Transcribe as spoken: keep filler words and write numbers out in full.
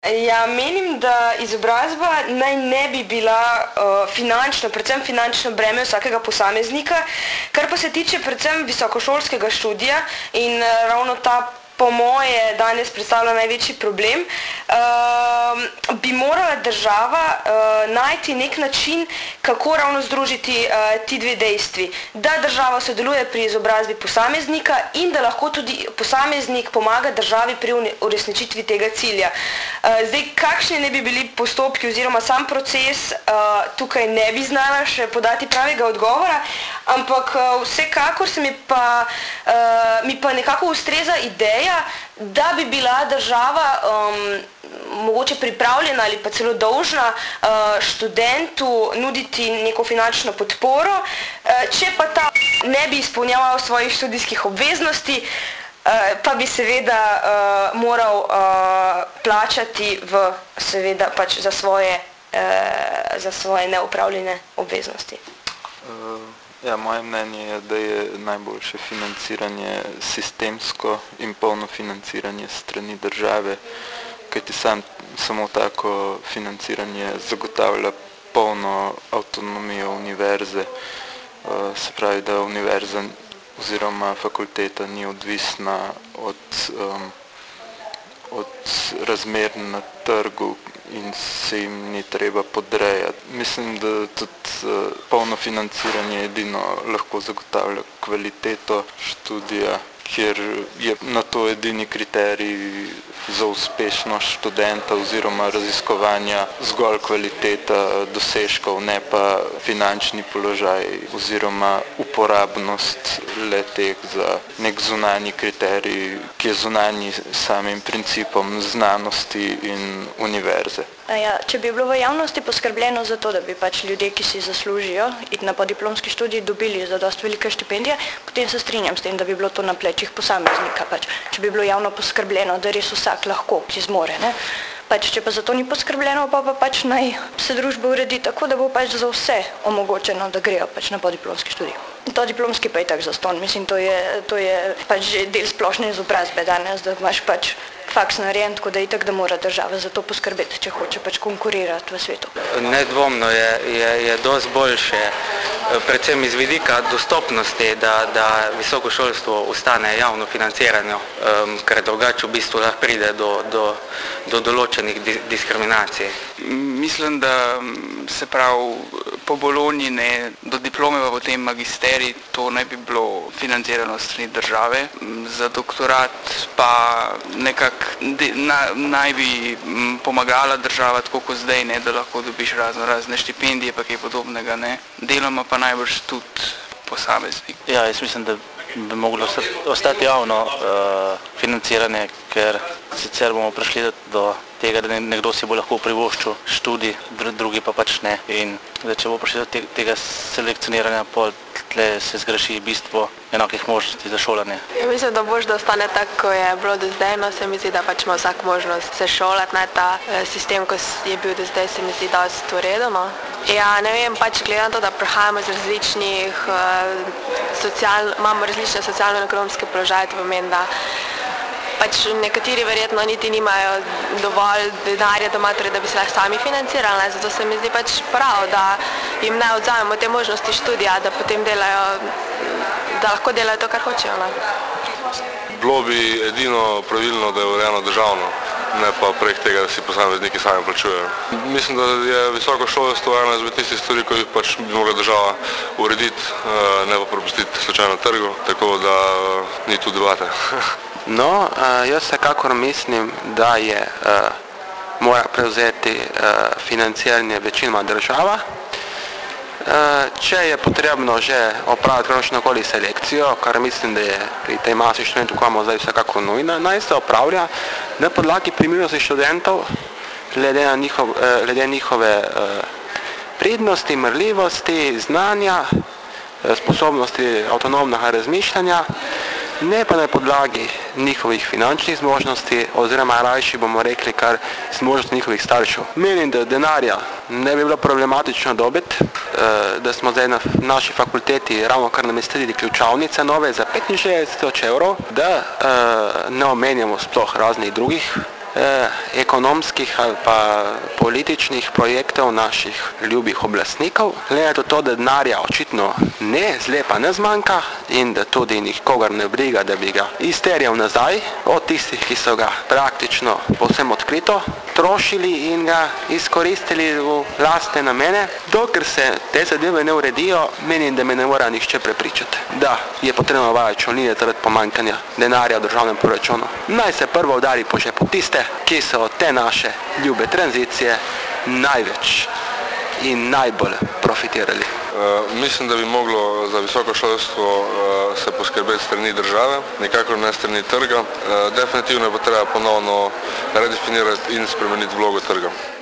Ja, menim, da izobrazba naj ne bi bila uh, finančno, predvsem finančno breme vsakega posameznika, kar pa se tiče predvsem visokošolskega študija in uh, ravno ta po moje danes predstavlja največji problem, uh, bi morala država uh, najti nek način, kako ravno združiti uh, ti dve dejstvi. Da država sodeluje pri izobrazbi posameznika in da lahko tudi posameznik pomaga državi pri uresničitvi tega cilja. Uh, zdaj, kakšni ne bi bili postopki oziroma sam proces, uh, tukaj ne bi znala še podati pravega odgovora, ampak uh, vsekakor se mi pa, uh, mi pa nekako ustreza ideja, da bi bila država um, mogoče pripravljena ali pa celo dolžna uh, študentu nuditi neko finančno podporo, uh, če pa ta ne bi izpolnjeval svojih študijskih obveznosti, uh, pa bi seveda uh, moral uh, plačati v, seveda pač za svoje, uh, za svoje neupravljene obveznosti. Uh. Ja, moje mnenje je, da je najboljše financiranje sistemsko in polno financiranje strani države, kajti sam, samo tako financiranje zagotavlja polno avtonomijo univerze, se pravi, da univerza oziroma fakulteta ni odvisna od, um, od razmer na trgu in se jim ni treba podrejati. Mislim, da tudi uh, polno financiranje edino lahko zagotavlja kvaliteto študija, kjer je na to edini kriterij za uspešnost študenta oziroma raziskovanja zgolj kvaliteta dosežkov, ne pa finančni položaj oziroma uporabnost le-teh za nek zunanji kriterij, ki je zunanji samim principom znanosti in univerze. Ja, če bi bilo v javnosti poskrbljeno za to, da bi pač ljudje, ki si zaslužijo iti na podiplomski študij, dobili za dosti velike štipendije, potem se strinjam s tem, da bi bilo to na plečih posameznika. Pač. Če bi bilo javno poskrbljeno, da res vsak lahko, ki zmore. Ne? Pač, če pa za to ni poskrbljeno, pa, pa pač naj se družba uredi tako, da bo pač za vse omogočeno, da grejo pač na podiplomski študij. To diplomski pa je tak zaston. Mislim, to je, to je pač že del splošne izobrazbe danes, da imaš pač faks narejen, tako da je itak, da mora država za to poskrbeti, če hoče pač konkurirati v svetu. Nedvomno je, je, je dosti boljše, predvsem iz vidika dostopnosti, da, da visoko šolstvo ostane javno financirano, um, ker drugače v bistvu lahko pride do, do, do določenih di, diskriminacij. Mislim, da se pravi po Bologni ne, do diplome pa potem magisterij, to ne bi bilo financirano strani države. Za doktorat pa nekako na, naj bi pomagala država tako kot zdaj, ne, da lahko dobiš razno razne štipendije pa kaj podobnega, ne. Deloma pa najbrž tudi posameznik. Ja, jaz mislim, da bi moglo ostati javno uh, financiranje, ker sicer bomo prišli do tega, da nekdo si bo lahko privoščil študij, drugi pa pač ne. In da če bo prišli do tega selekcioniranja, pol tle se zgreši bistvo enakih možnosti za šolanje. Ja, mislim, da boš, da ostane tako, ko je bilo do zdaj, no se mi zdi, da pač ima vsak možnost se šolati, ne, ta eh, sistem, ko je bil do zdaj, se mi zdi dosti v redu, no. Ja, ne vem, pač gledam to, da prihajamo iz različnih, eh, social, imamo različne socialno-ekonomske položaje, to pomeni, da pač nekateri verjetno niti nimajo dovolj denarja doma, torej, da bi se lahko sami financirali, ne? Zato se mi zdi pač prav, da jim ne odzamemo te možnosti študija, da potem delajo, da lahko delajo to, kar hočejo. Ne? Bilo bi edino pravilno, da je urejeno državno, ne pa prek tega, da si posamezniki sami plačujejo. Mislim, da je visoko šolstvo ena izmed tistih stvari, ko jih pač bi mogla država urediti, ne pa prepustiti slučajno trgu, tako da ni tu debate. No, jaz vsekakor mislim, da je uh, mora prevzeti uh, financiranje večinoma država. Uh, če je potrebno že opraviti kakršnokoli selekcijo, kar mislim, da je pri tej masi študentov, ko imamo zdaj vsekakor nujna, naj se opravlja na podlagi primernosti študentov, glede na njihov, uh, glede njihove uh, prednosti, marljivosti, znanja, uh, sposobnosti avtonomnega razmišljanja, ne pa na podlagi njihovih finančnih zmožnosti, oziroma rajši bomo rekli kar zmožnosti njihovih staršev. Menim, da denarja ne bi bilo problematično dobiti, da smo zdaj na naši fakulteti ravno kar namestili ključavnice nove za petinšestdeset tisoč evrov, da ne omenjamo sploh raznih drugih eh, ekonomskih ali pa političnih projektov naših ljubih oblastnikov. Glede na to, da denarja očitno ne, zlepa ne zmanjka in da tudi nikogar ne briga, da bi ga izterjal nazaj od tistih, ki so ga praktično povsem odkrito trošili in ga izkoristili v lastne namene. Dokler se te zadeve ne uredijo, menim, da me ne mora nihče prepričati, da je potrebno uvajati šolnine zaradi pomanjkanja denarja v državnem proračunu. Naj se prvo udari po žepu tiste, ki so od te naše ljube tranzicije največ in najbolj profitirali. Uh, mislim, da bi moglo za visoko šolstvo uh, se poskrbeti strani države, nikakor ne strani trga. Uh, definitivno je pa treba ponovno redefinirati in spremeniti vlogo trga.